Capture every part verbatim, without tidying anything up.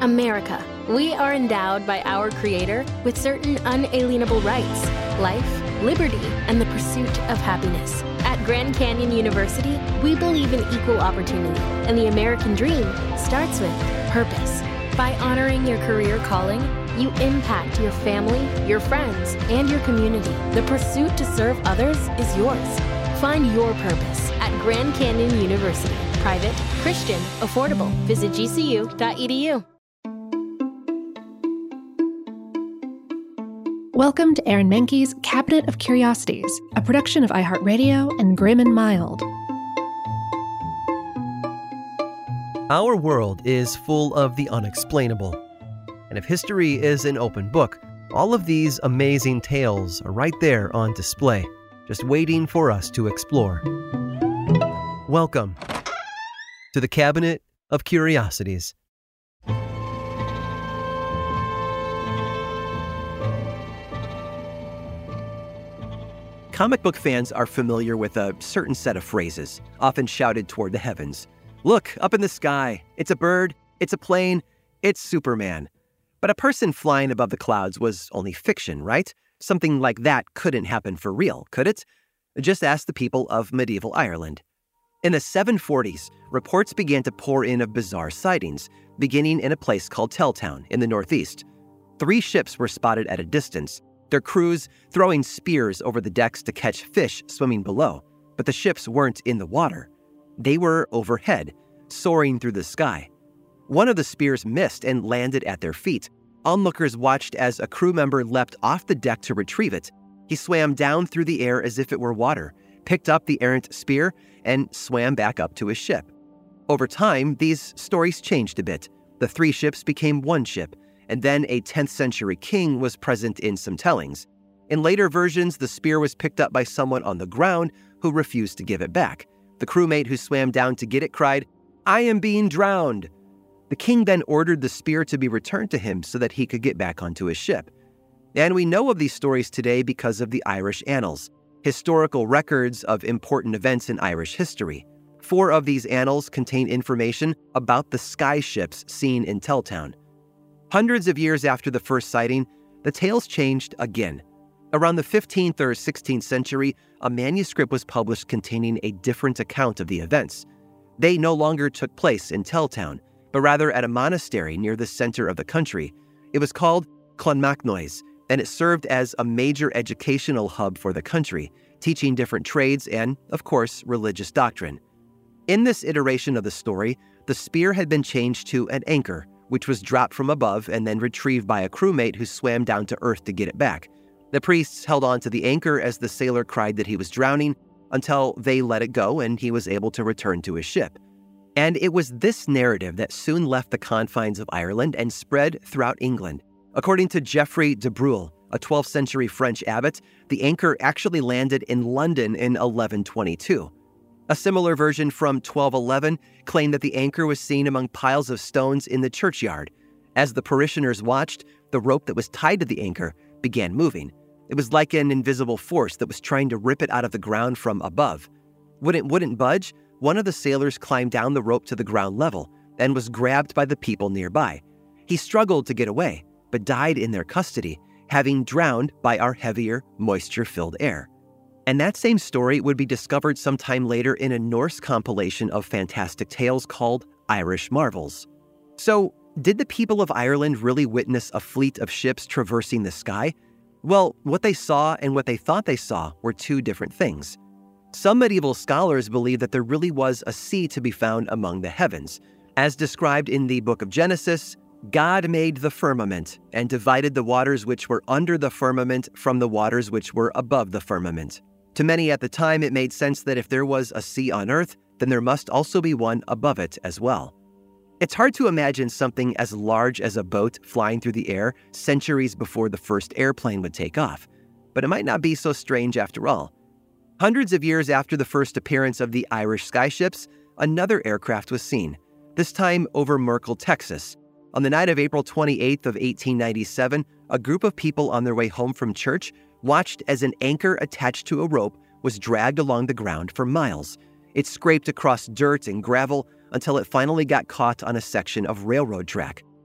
America. We are endowed by our Creator with certain unalienable rights: life, liberty, and the pursuit of happiness. At Grand Canyon University, we believe in equal opportunity, and the American dream starts with purpose. By honoring your career calling, you impact your family, your friends, and your community. The pursuit to serve others is yours. Find your purpose at Grand Canyon University. Private, Christian, affordable. Visit G C U dot E D U. Welcome to Aaron Mahnke's Cabinet of Curiosities, a production of iHeartRadio and Grim and Mild. Our world is full of the unexplainable. And if history is an open book, all of these amazing tales are right there on display, just waiting for us to explore. Welcome to the Cabinet of Curiosities. Comic book fans are familiar with a certain set of phrases, often shouted toward the heavens. Look, up in the sky. It's a bird. It's a plane. It's Superman. But a person flying above the clouds was only fiction, right? Something like that couldn't happen for real, could it? Just ask the people of medieval Ireland. In the seven forties, reports began to pour in of bizarre sightings, beginning in a place called Telltown in the northeast. Three ships were spotted at a distance, their crews throwing spears over the decks to catch fish swimming below. But the ships weren't in the water. They were overhead, soaring through the sky. One of the spears missed and landed at their feet. Onlookers watched as a crew member leapt off the deck to retrieve it. He swam down through the air as if it were water, picked up the errant spear, and swam back up to his ship. Over time, these stories changed a bit. The three ships became one ship, and then a tenth century king was present in some tellings. In later versions, the spear was picked up by someone on the ground who refused to give it back. The crewmate who swam down to get it cried, "I am being drowned." The king then ordered the spear to be returned to him so that he could get back onto his ship. And we know of these stories today because of the Irish Annals, historical records of important events in Irish history. Four of these annals contain information about the sky ships seen in Telltown. Hundreds of years after the first sighting, the tales changed again. Around the fifteenth or sixteenth century, a manuscript was published containing a different account of the events. They no longer took place in Telltown, but rather at a monastery near the center of the country. It was called Clonmacnoise, and it served as a major educational hub for the country, teaching different trades and, of course, religious doctrine. In this iteration of the story, the spear had been changed to an anchor, which was dropped from above and then retrieved by a crewmate who swam down to earth to get it back. The priests held on to the anchor as the sailor cried that he was drowning until they let it go and he was able to return to his ship. And it was this narrative that soon left the confines of Ireland and spread throughout England. According to Geoffrey de Brule, a twelfth century French abbot, the anchor actually landed in London in eleven twenty-two. A similar version from twelve eleven claimed that the anchor was seen among piles of stones in the churchyard. As the parishioners watched, the rope that was tied to the anchor began moving. It was like an invisible force that was trying to rip it out of the ground from above. When it wouldn't budge, one of the sailors climbed down the rope to the ground level and was grabbed by the people nearby. He struggled to get away, but died in their custody, having drowned by our heavier, moisture-filled air. And that same story would be discovered sometime later in a Norse compilation of fantastic tales called Irish Marvels. So, did the people of Ireland really witness a fleet of ships traversing the sky? Well, what they saw and what they thought they saw were two different things. Some medieval scholars believe that there really was a sea to be found among the heavens. As described in the book of Genesis, God made the firmament and divided the waters which were under the firmament from the waters which were above the firmament. To many at the time, it made sense that if there was a sea on earth, then there must also be one above it as well. It's hard to imagine something as large as a boat flying through the air centuries before the first airplane would take off. But it might not be so strange after all. Hundreds of years after the first appearance of the Irish skyships, another aircraft was seen, this time over Merkel, Texas. On the night of April twenty-eighth of eighteen ninety-seven, a group of people on their way home from church watched as an anchor attached to a rope was dragged along the ground for miles. It scraped across dirt and gravel until it finally got caught on a section of railroad track.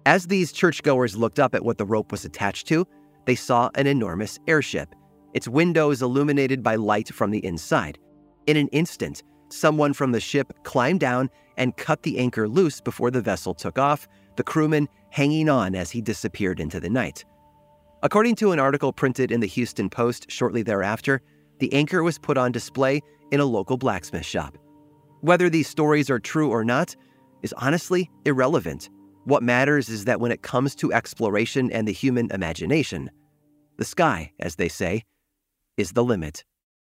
As these churchgoers looked up at what the rope was attached to, they saw an enormous airship, its windows illuminated by light from the inside. In an instant, someone from the ship climbed down and cut the anchor loose before the vessel took off, the crewman hanging on as he disappeared into the night. According to an article printed in the Houston Post shortly thereafter, the anchor was put on display in a local blacksmith shop. Whether these stories are true or not is honestly irrelevant. What matters is that when it comes to exploration and the human imagination, the sky, as they say, is the limit.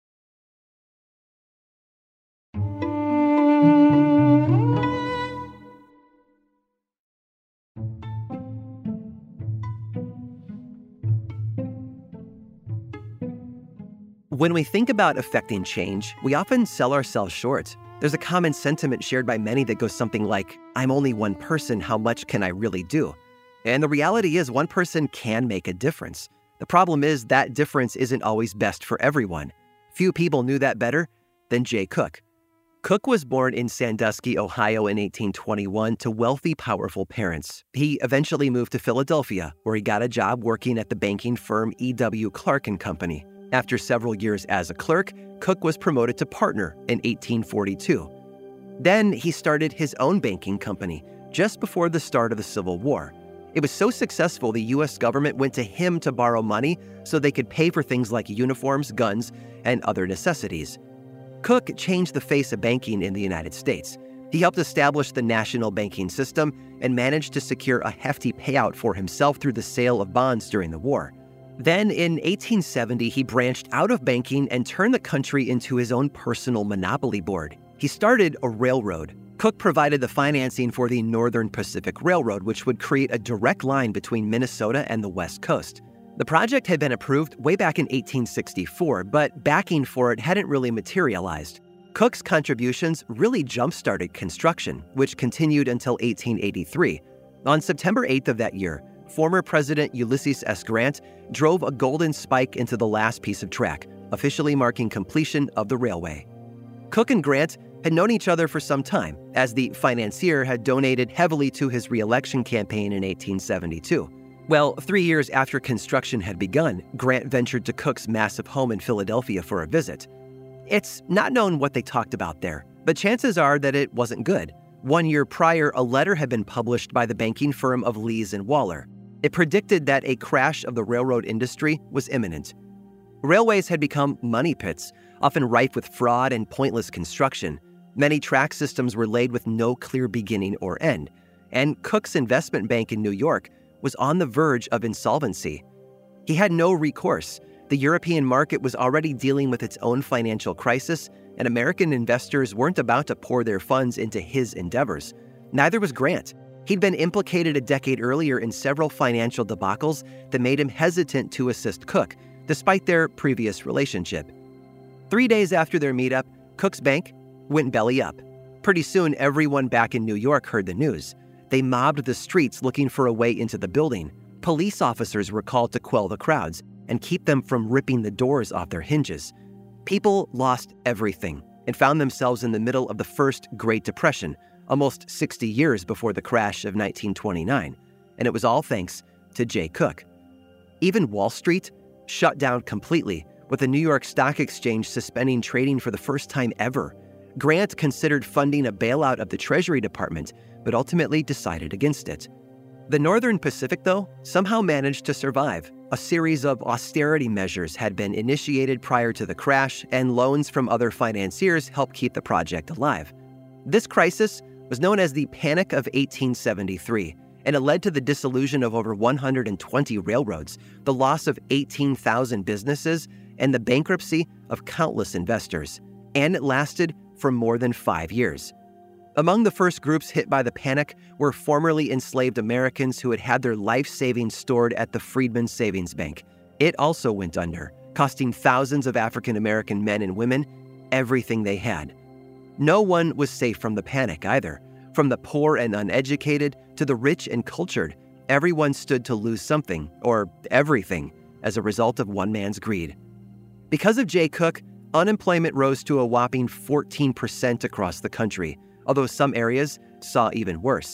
When we think about affecting change, we often sell ourselves short. There's a common sentiment shared by many that goes something like, I'm only one person, how much can I really do? And the reality is one person can make a difference. The problem is that difference isn't always best for everyone. Few people knew that better than Jay Cooke. Cooke was born in Sandusky, Ohio in eighteen twenty-one to wealthy, powerful parents. He eventually moved to Philadelphia, where he got a job working at the banking firm E W Clark and Company. After several years as a clerk, Cooke was promoted to partner in eighteen forty-two. Then he started his own banking company just before the start of the Civil War. It was so successful the U S government went to him to borrow money so they could pay for things like uniforms, guns, and other necessities. Cooke changed the face of banking in the United States. He helped establish the national banking system and managed to secure a hefty payout for himself through the sale of bonds during the war. Then in eighteen seventy, he branched out of banking and turned the country into his own personal monopoly board. He started a railroad. Cooke provided the financing for the Northern Pacific Railroad, which would create a direct line between Minnesota and the West Coast. The project had been approved way back in eighteen sixty-four, but backing for it hadn't really materialized. Cooke's contributions really jump-started construction, which continued until eighteen eighty-three. On September eighth of that year, former President Ulysses S. Grant drove a golden spike into the last piece of track, officially marking completion of the railway. Cooke and Grant had known each other for some time, as the financier had donated heavily to his re-election campaign in eighteen seventy-two. Well, three years after construction had begun, Grant ventured to Cooke's massive home in Philadelphia for a visit. It's not known what they talked about there, but chances are that it wasn't good. One year prior, a letter had been published by the banking firm of Lees and Waller. It predicted that a crash of the railroad industry was imminent. Railways had become money pits, often rife with fraud and pointless construction. Many track systems were laid with no clear beginning or end, and Cooke's investment bank in New York was on the verge of insolvency. He had no recourse. The European market was already dealing with its own financial crisis, and American investors weren't about to pour their funds into his endeavors. Neither was Grant. He'd been implicated a decade earlier in several financial debacles that made him hesitant to assist Cooke, despite their previous relationship. Three days after their meetup, Cooke's bank went belly up. Pretty soon, everyone back in New York heard the news. They mobbed the streets looking for a way into the building. Police officers were called to quell the crowds and keep them from ripping the doors off their hinges. People lost everything and found themselves in the middle of the first Great Depression, almost sixty years before the crash of nineteen twenty-nine, and it was all thanks to Jay Cooke. Even Wall Street shut down completely, with the New York Stock Exchange suspending trading for the first time ever. Grant considered funding a bailout of the Treasury Department, but ultimately decided against it. The Northern Pacific, though, somehow managed to survive. A series of austerity measures had been initiated prior to the crash, and loans from other financiers helped keep the project alive. This crisis was known as the Panic of eighteen seventy-three, and it led to the dissolution of over one hundred twenty railroads, the loss of eighteen thousand businesses, and the bankruptcy of countless investors. And it lasted for more than five years. Among the first groups hit by the panic were formerly enslaved Americans who had had their life savings stored at the Freedmen's Savings Bank. It also went under, costing thousands of African American men and women everything they had. No one was safe from the panic either. From the poor and uneducated to the rich and cultured, everyone stood to lose something, or everything, as a result of one man's greed. Because of Jay Cooke, unemployment rose to a whopping fourteen percent across the country, although some areas saw even worse.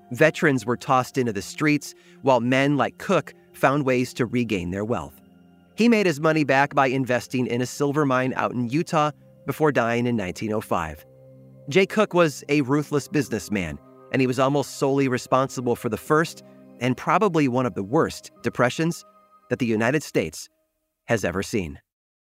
Veterans were tossed into the streets, while men like Cook found ways to regain their wealth. He made his money back by investing in a silver mine out in Utah before dying in nineteen oh five. Jay Cook was a ruthless businessman, and he was almost solely responsible for the first, and probably one of the worst, depressions that the United States has ever seen.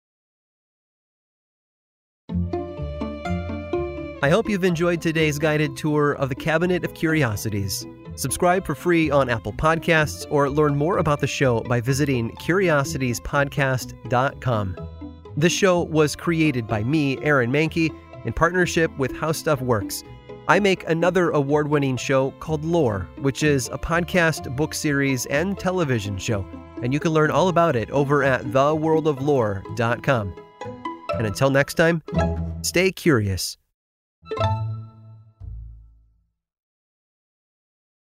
I hope you've enjoyed today's guided tour of the Cabinet of Curiosities. Subscribe for free on Apple Podcasts or learn more about the show by visiting curiosities podcast dot com. This show was created by me, Aaron Mahnke, in partnership with How Stuff Works. I make another award-winning show called Lore, which is a podcast, book series, and television show, and you can learn all about it over at the world of lore dot com. And until next time, stay curious.